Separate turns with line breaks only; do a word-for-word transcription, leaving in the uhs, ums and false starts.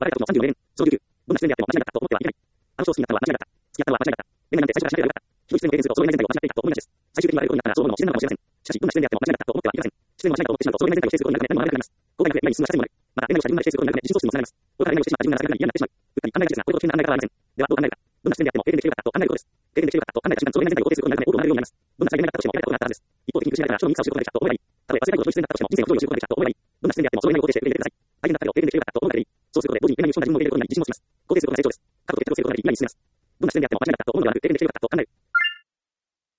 別れた時もさんじゅうよねん、小じゅうきゅう。どんな失恋であっても間違いだったと思ってはいけない。あの人を好きになったのは間違いだった。付き合ったのは間違いだった。恋愛なんて最初からしないでよかった。人一失恋を経験するとそういう内面を失っていたと思いがちです。最終的に別れることになったらそう思うのも自然なのかもしれません。しかし、どんな失恋であっても間違いだったと思ってはいけません。失恋を間違いだと思ってしまうとそういう内面を否定することになるため何も悪くなります。後悔が増え、前に進むがさせもなく、また恋愛をした自分が否定することになるため自尊心もつながります。これから恋愛をしてしまった自分が情けない嫌になってしまう。うっかり考えがちですが、これほど危険な考え方はありません。では、どう考えるか。どんな失恋であっても経験できるかったと考えることです。経験できるかったと考えた瞬間、そういう内面を肯定することになるため行動がなるようになります。どんな辛い恋愛だったとしても別れたことがあったはずです。一方的に苦しめられたら人の醜さを知ることができたと思えばいい。たとえば世界との失恋だったとしても人生の不条理を知ることができたと思えばいい。どんな失恋であってもそういう内面を肯定して受け入れてください。相手になった人を経験できるかったと思うだけでいい。そうすることで同時に恋愛に打ち込んだ自分も受け入れることになり自信もつきます。